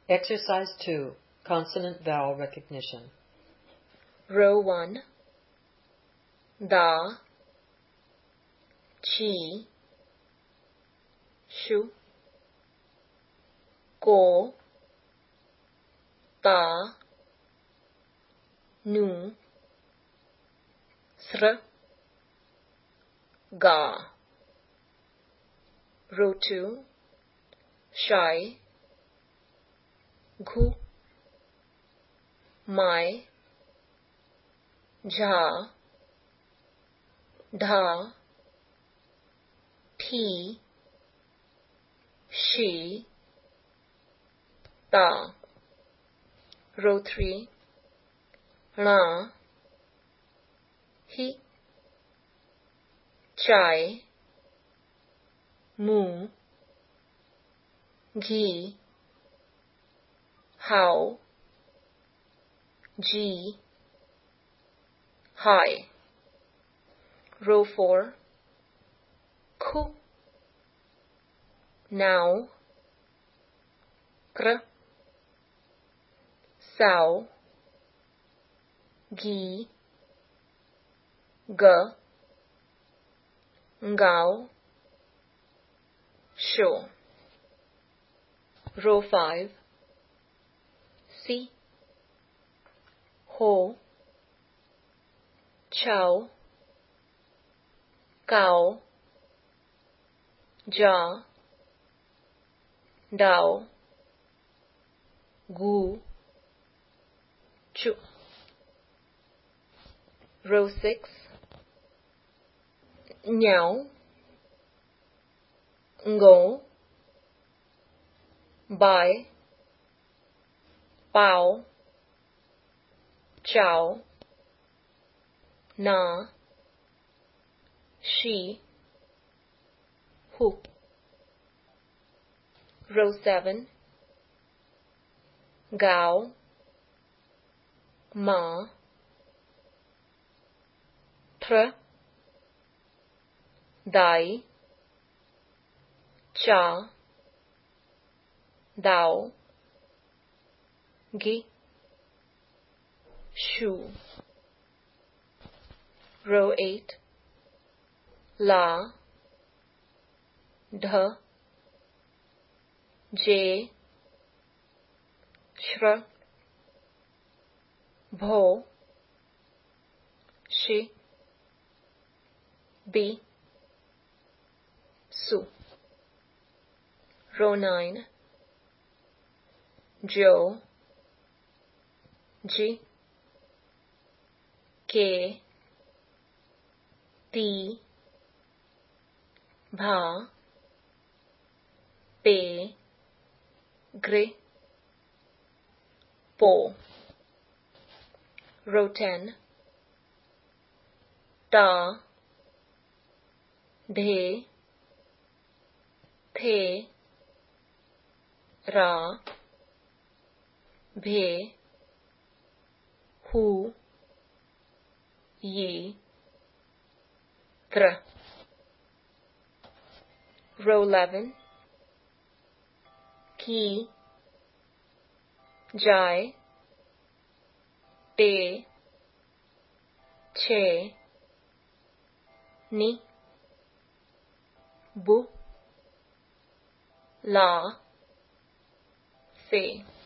Exercise 2. Consonant vowel recognition. Row 1. Da, chi, shu, ko, ta, nu, sr, ga. Row 2. Shai, ghu, mai, jha, dha, thi, she, ta. Row 3. Ra, hi, chai, mu, ghee, how, ji, hi. Row 4. Khu, now, kr, sao, gi, g, ngao, sho. Row 5. Si, ho, chow, cow, ja, dao, gu, chu. Row 6. Nyao, ngo, bai, bao, chow, na, she, hu. Row 7. Gao, ma, thr, dai, cha, dao, gi, shu. Row 8. La, dh, j, shra, bho, shi, bi, su. Row 9. Jo, ji, ke, ti, bha, pe, gre, po. Row 10. Ta, de, the, ra, bhe, hu, ye, tr. Row 11. Ki, jai, te, che, ni, bu, la, se.